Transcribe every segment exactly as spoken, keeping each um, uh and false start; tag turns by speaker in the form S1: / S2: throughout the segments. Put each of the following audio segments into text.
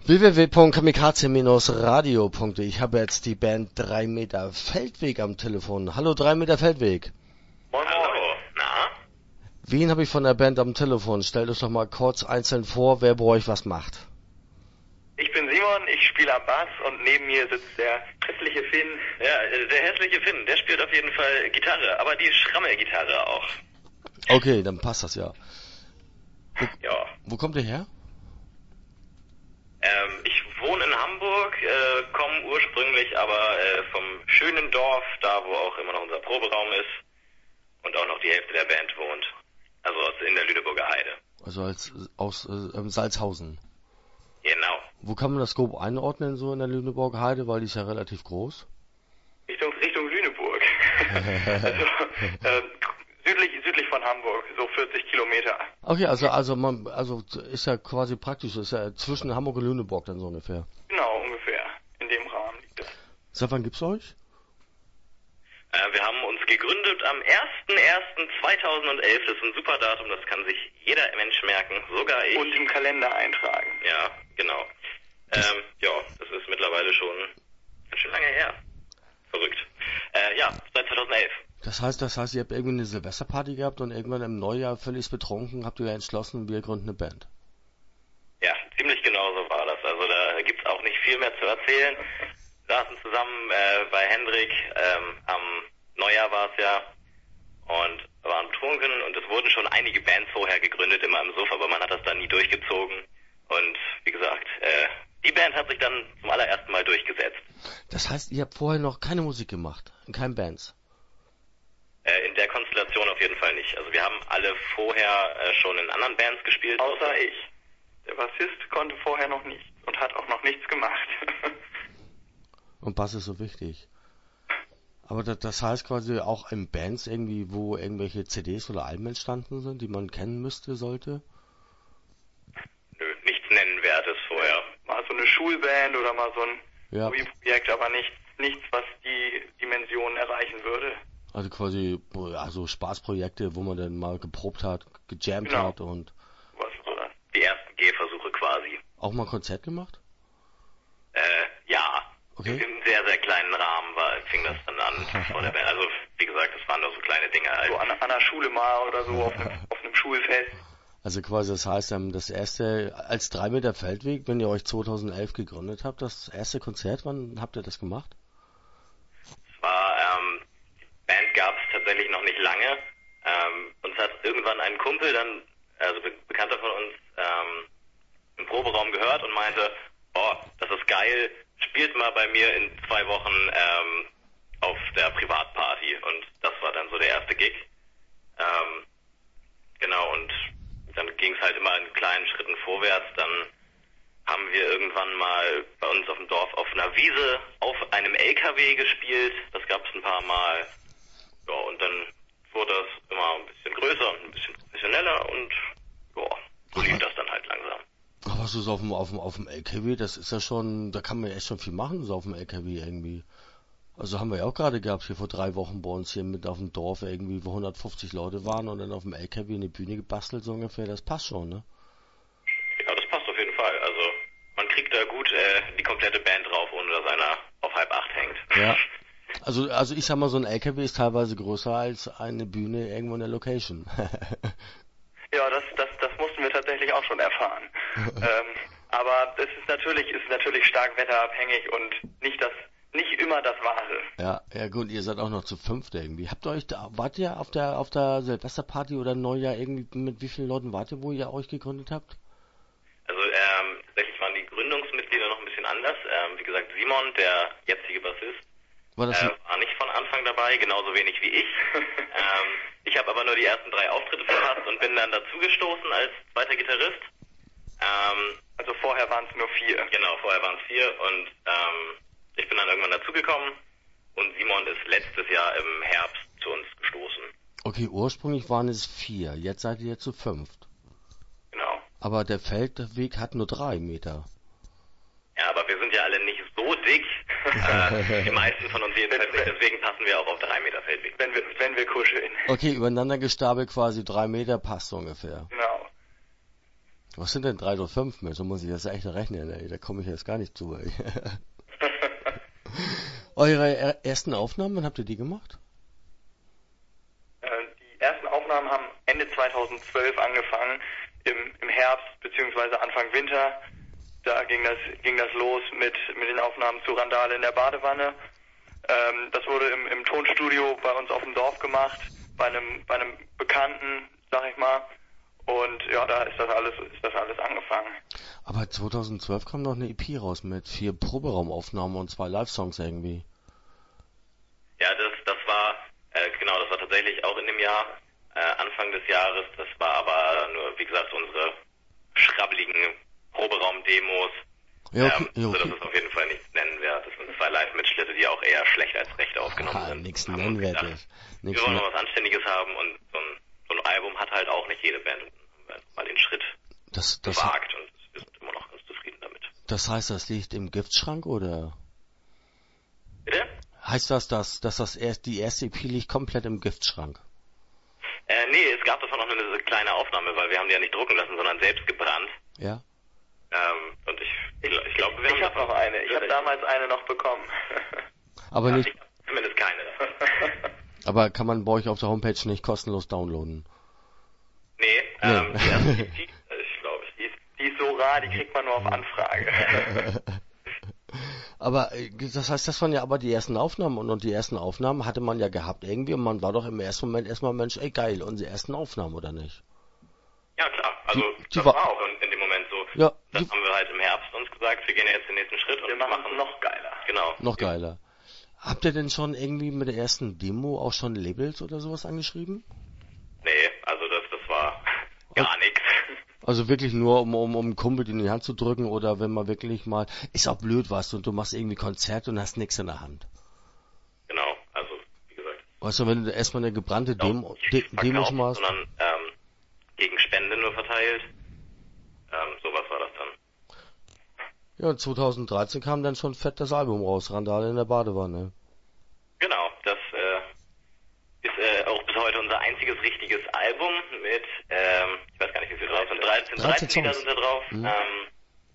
S1: w w w punkt kamikaze radio punkt de. Ich habe jetzt die Band drei Meter Feldweg am Telefon. Hallo drei Meter Feldweg.
S2: Moin, hallo. Na?
S1: Wen habe ich von der Band am Telefon? Stellt euch doch mal kurz einzeln vor, wer bei euch was macht.
S2: Ich bin Simon, ich spiele am Bass und neben mir sitzt der hässliche Finn. Ja, der hässliche Finn, der spielt auf jeden Fall Gitarre, aber die Schrammelgitarre auch.
S1: Okay, dann passt das ja. Wo,
S2: ja.
S1: Wo kommt ihr her?
S2: Ähm, ich wohne in Hamburg, äh, komme ursprünglich aber äh, vom schönen Dorf, da wo auch immer noch unser Proberaum ist und auch noch die Hälfte der Band wohnt. Also aus, in der Lüneburger Heide.
S1: Also als aus äh, Salzhausen.
S2: Genau.
S1: Wo kann man das grob einordnen, so in der Lüneburger Heide, weil die ist ja relativ groß?
S2: Richtung, Richtung Lüneburg. also, äh, südlich, südlich von Hamburg, so vierzig Kilometer.
S1: Okay, also, also man, also ist ja quasi praktisch, ist ja zwischen Hamburg und Lüneburg dann so ungefähr.
S2: Genau, ungefähr. In dem Rahmen liegt es.
S1: Seit wann gibt's euch?
S2: Äh, wir haben uns gegründet am erster erster zweitausendelf. Das ist ein super Datum, das kann sich jeder Mensch merken, sogar ich. Und im Kalender eintragen. Ja, genau. Ähm, ja, das ist mittlerweile schon ganz schön lange her. Verrückt. Äh, ja, seit zweitausendelf.
S1: Das heißt, das heißt, ihr habt irgendwie eine Silvesterparty gehabt und irgendwann im Neujahr völlig betrunken habt ihr entschlossen, wir gründen eine Band.
S2: Ja, ziemlich genau so war das. Also da gibt's auch nicht viel mehr zu erzählen. Wir saßen zusammen äh, bei Hendrik, ähm, am Neujahr war es ja, und waren betrunken und es wurden schon einige Bands vorher gegründet, immer im Suff, aber man hat das dann nie durchgezogen. Und wie gesagt, äh, die Band hat sich dann zum allerersten Mal durchgesetzt.
S1: Das heißt, ihr habt vorher noch keine Musik gemacht, in keinen Bands?
S2: Äh, in der Konstellation auf jeden Fall nicht. Also wir haben alle vorher äh, schon in anderen Bands gespielt. Außer ich. Der Bassist konnte vorher noch nichts und hat auch noch nichts gemacht.
S1: Und Bass ist so wichtig. Aber das, das heißt quasi auch in Bands irgendwie, wo irgendwelche C Ds oder Alben entstanden sind, die man kennen müsste, sollte?
S2: Nö, nichts Nennenwertes vorher. Mal so eine Schulband oder mal so ein
S1: ja.
S2: Projekt, aber nichts, nichts, was die Dimensionen erreichen würde.
S1: Also quasi also Spaßprojekte, wo man dann mal geprobt hat, gejammt
S2: genau.
S1: hat und...
S2: Was, oder? Die ersten Gehversuche quasi.
S1: Auch mal ein Konzert gemacht?
S2: Äh, ja.
S1: Okay.
S2: In einem sehr, sehr kleinen Rahmen war, fing das dann an vor der Band. Also, wie gesagt, das waren nur so kleine Dinge. Halt. So an, an der Schule mal oder so auf einem, auf einem Schulfest.
S1: Also quasi, das heißt, das erste, als drei Meter Feldweg, wenn ihr euch zweitausendelf gegründet habt, das erste Konzert, wann habt ihr das gemacht?
S2: Es war, ähm, die Band gab es tatsächlich noch nicht lange. Ähm, uns hat irgendwann ein Kumpel dann, also Be- Bekannter von uns, ähm, im Proberaum gehört und meinte, oh, das ist geil, spielt mal bei mir in zwei Wochen ähm, auf der Privatparty. Und das war dann so der erste Gig. Ähm, genau, und dann ging es halt immer in kleinen Schritten vorwärts. Dann haben wir irgendwann mal bei uns auf dem Dorf auf einer Wiese auf einem L K W gespielt. Das gab es ein paar Mal. Ja, und dann wurde das immer ein bisschen größer und ein bisschen professioneller und ja, so lief das dann halt langsam.
S1: Aber so auf dem, auf dem, auf dem L K W, das ist ja schon, da kann man ja echt schon viel machen, so auf dem L K W irgendwie. Also haben wir ja auch gerade gehabt, hier vor drei Wochen bei uns hier mit auf dem Dorf irgendwie, wo hundertfünfzig Leute waren und dann auf dem L K W eine Bühne gebastelt, so ungefähr, das passt schon, ne?
S2: Ja, das passt auf jeden Fall, also man kriegt da gut äh, die komplette Band drauf, ohne dass einer auf halb acht hängt.
S1: Ja, also, also ich sag mal, so ein L K W ist teilweise größer als eine Bühne irgendwo in der Location.
S2: Ja, das, das, das mussten wir tatsächlich auch schon erfahren. ähm, aber es ist natürlich, ist natürlich stark wetterabhängig und nicht das, nicht immer das Wahre.
S1: Ja, ja gut, ihr seid auch noch zu fünft irgendwie. Habt ihr euch da, wart ihr auf der, auf der Silvesterparty oder Neujahr irgendwie, mit wie vielen Leuten wart ihr, wo ihr euch gegründet habt?
S2: Also, ähm, tatsächlich waren die Gründungsmitglieder noch ein bisschen anders. Ähm, wie gesagt, Simon, der jetzige Bassist,
S1: war, das
S2: äh, war nicht von Anfang dabei, genauso wenig wie ich. ähm, ich habe aber nur die ersten drei Auftritte verpasst und bin dann dazugestoßen als zweiter Gitarrist. Ähm, also vorher waren es nur vier. Genau, vorher waren es vier und ähm, ich bin dann irgendwann dazugekommen und Simon ist letztes Jahr im Herbst zu uns gestoßen.
S1: Okay, ursprünglich waren es vier, jetzt seid ihr zu fünft.
S2: Genau.
S1: Aber der Feldweg hat nur drei Meter.
S2: Ja, aber wir sind ja alle nicht so dick. äh, die meisten von uns jedenfalls nicht, deswegen passen wir auch auf drei Meter Feldweg. Wenn wir, wenn wir kuscheln.
S1: Okay, übereinander gestapelt quasi drei Meter passt ungefähr.
S2: Genau.
S1: Was sind denn drei oder fünf mehr? So muss ich das echt rechnen, ey. Da komme ich jetzt gar nicht zu, ey. Eure er- ersten Aufnahmen, wann habt ihr die gemacht?
S3: Äh, die ersten Aufnahmen haben Ende zweitausendzwölf angefangen, im, im Herbst beziehungsweise Anfang Winter. Da ging das, ging das los mit, mit den Aufnahmen zu Randale in der Badewanne. Ähm, das wurde im, im Tonstudio bei uns auf dem Dorf gemacht, bei einem, bei einem Bekannten, sag ich mal. Und ja, da ist das alles, ist das alles angefangen.
S1: Aber zweitausendzwölf kam noch eine E P raus mit vier Proberaumaufnahmen und zwei Live-Songs irgendwie.
S2: Ja, das, das war, äh, genau, das war tatsächlich auch in dem Jahr, äh, Anfang des Jahres. Das war aber nur, wie gesagt, unsere schrabbeligen Proberaum-Demos.
S1: Ja, okay,
S2: ähm,
S1: ja, okay.
S2: So, das ist auf jeden Fall nichts nennenswertes. Das sind zwei Live-Mitschnitte, die auch eher schlecht als recht aufgenommen
S1: Ah,
S2: sind.
S1: nichts
S2: Haben uns gedacht,
S1: Nennwertes.
S2: Wir
S1: Nix
S2: wollen
S1: ne-
S2: noch was Anständiges haben und so ein, so ein Album hat halt auch nicht jede Band. Und dann haben wir einfach mal den Schritt
S1: das, das,
S2: gewagt und wir sind immer noch ganz zufrieden damit.
S1: das heißt, das liegt im Giftschrank, oder?
S2: Bitte?
S1: Heißt das, dass, dass das erst, die erste E P liegt komplett im Giftschrank?
S2: Äh, nee, es gab davon noch eine kleine Aufnahme, weil wir haben die ja nicht drucken lassen, sondern selbst gebrannt.
S1: Ja?
S2: Ähm, und ich, ich, ich glaube, wir
S3: Ich
S2: haben
S3: habe noch eine. Ich habe damals eine noch bekommen.
S1: Aber
S2: ja,
S1: nicht,
S2: ich hab zumindest keine.
S1: aber kann man bei euch auf der Homepage nicht kostenlos downloaden?
S2: Nee, ähm,
S1: Nee.
S2: die erste E P, äh, ich glaube,
S3: Die ist, die ist so rar, die kriegt man nur auf Anfrage.
S1: Aber äh, das heißt, das waren ja aber die ersten Aufnahmen und, und die ersten Aufnahmen hatte man ja gehabt irgendwie und man war doch im ersten Moment erstmal, Mensch, ey geil, unsere ersten Aufnahmen, oder nicht?
S2: ja klar, also
S1: Die- die
S2: das
S1: war-
S2: war auch in, in dem Moment so.
S1: Ja,
S2: Dann
S1: die-
S2: haben wir halt im Herbst uns gesagt, wir gehen jetzt den nächsten Schritt und
S3: Wir machen es noch geiler.
S2: Genau.
S1: Noch geiler. Habt ihr denn schon irgendwie mit der ersten Demo auch schon Labels oder sowas angeschrieben?
S2: Nee, also das, das war gar nichts.
S1: Also wirklich nur, um, um, um einen Kumpel in die Hand zu drücken oder wenn man wirklich mal, ist auch blöd was und du machst irgendwie Konzert und hast nichts in der Hand.
S2: Genau, also wie gesagt.
S1: Weißt du, wenn du erstmal eine gebrannte Demo,
S2: Nicht
S1: De
S2: verkauft,
S1: Demo schon machst,
S2: sondern ähm, gegen Spende nur verteilt. Ähm, sowas war das dann.
S1: ja, zweitausenddreizehn kam dann schon fett das Album raus, Randale in der Badewanne.
S2: Genau, das äh, ist äh, auch bis heute unser einziges richtiges Album mit, ähm, ich weiß gar nicht, wie viel drauf sind, dreizehn,
S1: dreizehn
S2: dreizehn Lieder
S1: Songs.
S2: sind da drauf.
S1: Mhm.
S2: Ähm,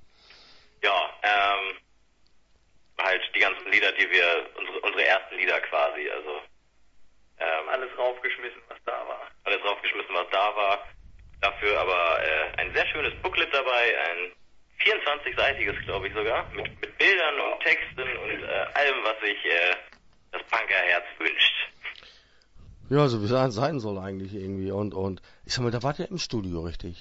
S2: ja, ähm, halt die ganzen Lieder, die wir, unsere, unsere ersten Lieder quasi, also ähm,
S3: Alles raufgeschmissen, was da war.
S2: alles draufgeschmissen, was da war. Dafür aber äh, ein sehr schönes Booklet dabei, ein vierundzwanzig-seitiges, glaube ich sogar, mit, mit Bildern und Texten und äh, allem, was sich äh, das Punkerherz wünscht.
S1: Ja, so wie es sein soll eigentlich irgendwie. Und, und ich sag mal, da wart ihr im Studio, richtig?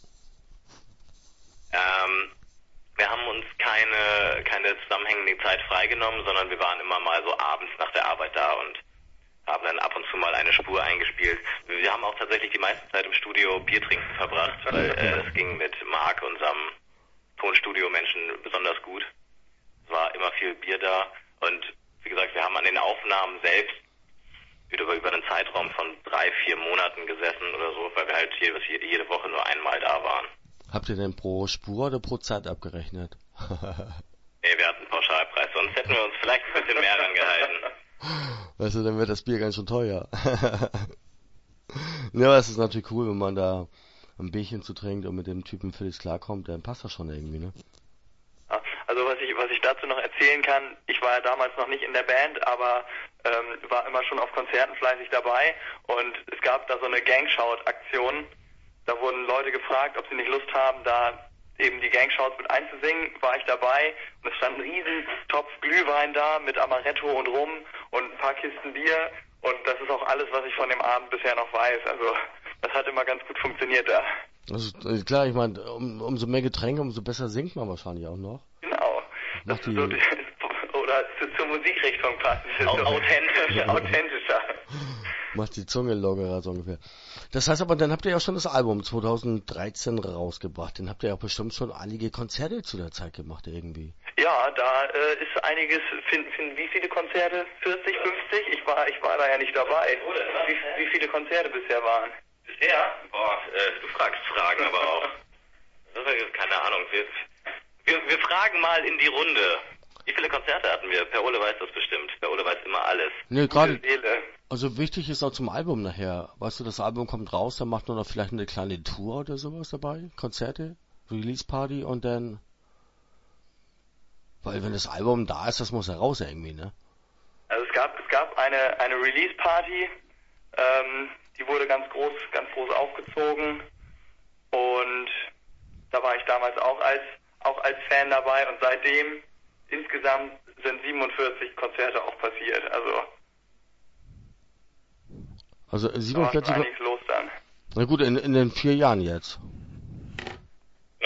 S2: Ähm, wir haben uns keine, keine zusammenhängende Zeit freigenommen, sondern wir waren immer mal so abends nach der Arbeit da und haben dann ab und zu mal eine Spur eingespielt. Wir haben auch tatsächlich die meiste Zeit im Studio Bier trinken verbracht, weil äh, es ging mit Marc, unserem Tonstudio-Menschen, besonders gut. Es war immer viel Bier da und wie gesagt, wir haben an den Aufnahmen selbst über, über einen Zeitraum von drei, vier Monaten gesessen oder so, weil wir halt jede, jede Woche nur einmal da waren.
S1: Habt ihr denn pro Spur oder pro Zeit abgerechnet?
S2: Nee, wir hatten einen Pauschalpreis, sonst hätten wir uns vielleicht ein bisschen mehr rangehalten.
S1: Weißt du, dann wird das Bier ganz schön teuer. Ja, aber es ist natürlich cool, wenn man da ein Bierchen zu trinkt und mit dem Typen völlig klarkommt, dann passt das schon irgendwie, ne?
S3: Also was ich was ich dazu noch erzählen kann, ich war ja damals noch nicht in der Band, aber ähm, war immer schon auf Konzerten fleißig dabei und es gab da so eine Gangshout-Aktion. Da wurden Leute gefragt, ob sie nicht Lust haben, da eben die Gangshouts mit einzusingen, war ich dabei und es stand ein riesen Topf Glühwein da mit Amaretto und Rum und ein paar Kisten Bier und das ist auch alles, was ich von dem Abend bisher noch weiß. Also das hat immer ganz gut funktioniert da.
S1: Also äh, klar, ich meine, um, umso mehr Getränke, umso besser singt man wahrscheinlich auch noch.
S3: Genau. Das
S1: Macht
S3: ist so
S1: die-
S3: die, oder zu, zur Musikrichtung passen.
S2: Au-
S3: So
S2: authentisch.
S3: authentischer.
S1: Macht die Zunge lockerer so ungefähr. Das heißt aber, dann habt ihr ja schon das Album zweitausenddreizehn rausgebracht. Dann habt ihr ja bestimmt schon einige Konzerte zu der Zeit gemacht irgendwie.
S3: Ja, da äh, ist einiges, finden, finden, wie viele Konzerte? vierzig, fünfzig? Ich war, ich war da ja nicht dabei. Wie, wie viele Konzerte bisher waren?
S2: Bisher? Boah, äh, du fragst Fragen aber auch. Das ist keine Ahnung. Wir, wir, wir fragen mal in die Runde. Wie viele Konzerte hatten wir? Per Ole weiß das bestimmt. Per Ole weiß immer alles.
S1: Nee, gerade,
S3: Seele.
S1: also wichtig ist auch zum Album nachher. Weißt du, das Album kommt raus, dann macht man noch vielleicht eine kleine Tour oder sowas dabei? Konzerte? Release Party und dann, weil wenn das Album da ist, das muss ja raus irgendwie, ne?
S3: Also es gab es gab eine eine Release Party, ähm, die wurde ganz groß ganz groß aufgezogen und da war ich damals auch als auch als Fan dabei und seitdem insgesamt sind siebenundvierzig Konzerte auch passiert. Also
S1: Also
S3: da war
S1: siebenundvierzig.
S3: schon einiges los dann.
S1: Na gut, in, in den vier Jahren jetzt.
S2: Ja.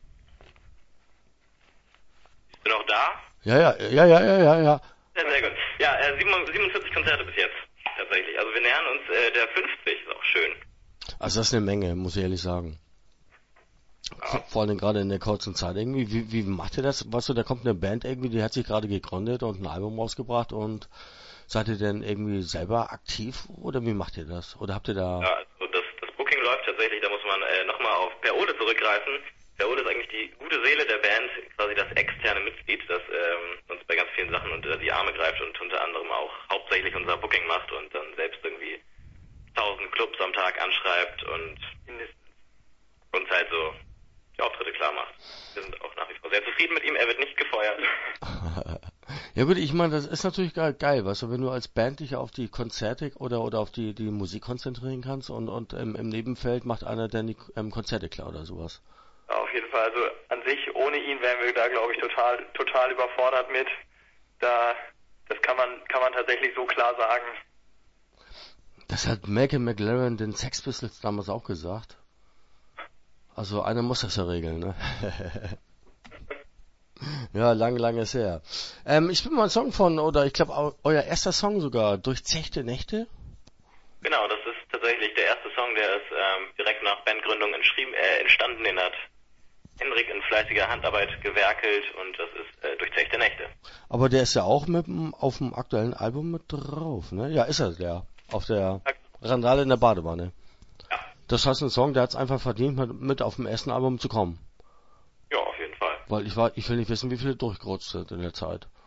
S2: Bist du noch da?
S1: Ja, ja, ja, ja, ja, ja, ja.
S2: Ja, sehr gut. Ja, äh, siebenundvierzig Konzerte bis jetzt, tatsächlich. Also wir nähern uns äh, der fünfzig, ist auch schön.
S1: Also das ist eine Menge, muss ich ehrlich sagen. Vor, vor allem gerade in der kurzen Zeit irgendwie. Wie, wie macht ihr das? Weißt du, da kommt eine Band irgendwie, die hat sich gerade gegründet und ein Album rausgebracht und seid ihr denn irgendwie selber aktiv oder wie macht ihr das? Oder habt ihr da...
S2: Ja, also das, das Booking läuft tatsächlich, da muss man äh, nochmal auf Per Ode zurückgreifen. Per Ode ist eigentlich die gute Seele der Band, quasi das externe Mitglied, das ähm, uns bei ganz vielen Sachen unter die Arme greift und unter anderem auch hauptsächlich unser Booking macht und dann selbst irgendwie tausend Clubs am Tag anschreibt und uns halt so die Auftritte klar macht. Wir sind auch nach wie vor sehr zufrieden mit ihm, er wird nicht gefeuert.
S1: Ja gut, ich meine, das ist natürlich geil, geil, weißt du, wenn du als Band dich auf die Konzerte oder oder auf die die Musik konzentrieren kannst und und ähm, im Nebenfeld macht einer dann die ähm, Konzerte klar oder sowas.
S3: Ja, auf jeden Fall. Also an sich, ohne ihn wären wir da, glaube ich, total total überfordert mit. Da, das kann man kann man tatsächlich so klar sagen.
S1: Das hat Malcolm McLaren den Sex Pistols damals auch gesagt. Also einer muss das ja regeln, ne? Ja, lange, lange ist her. Ähm, ich bin mal ein Song von, oder ich glaube, euer erster Song sogar, Durchzechte Nächte?
S2: Genau, das ist tatsächlich der erste Song, der ist ähm, direkt nach Bandgründung entschrieben, äh, entstanden. Den hat Henrik in fleißiger Handarbeit gewerkelt und das ist äh, Durchzechte Nächte.
S1: Aber der ist ja auch mit dem, auf dem aktuellen Album mit drauf, ne? Ja, ist er, der. Auf der Randale in der Badewanne.
S2: Ja.
S1: Das heißt, ein Song, der hat es einfach verdient, mit, mit auf dem ersten Album zu kommen.
S2: Ja, auf jeden Fall.
S1: Weil ich war, ich will nicht wissen, wie viele durchgerutscht sind in der Zeit.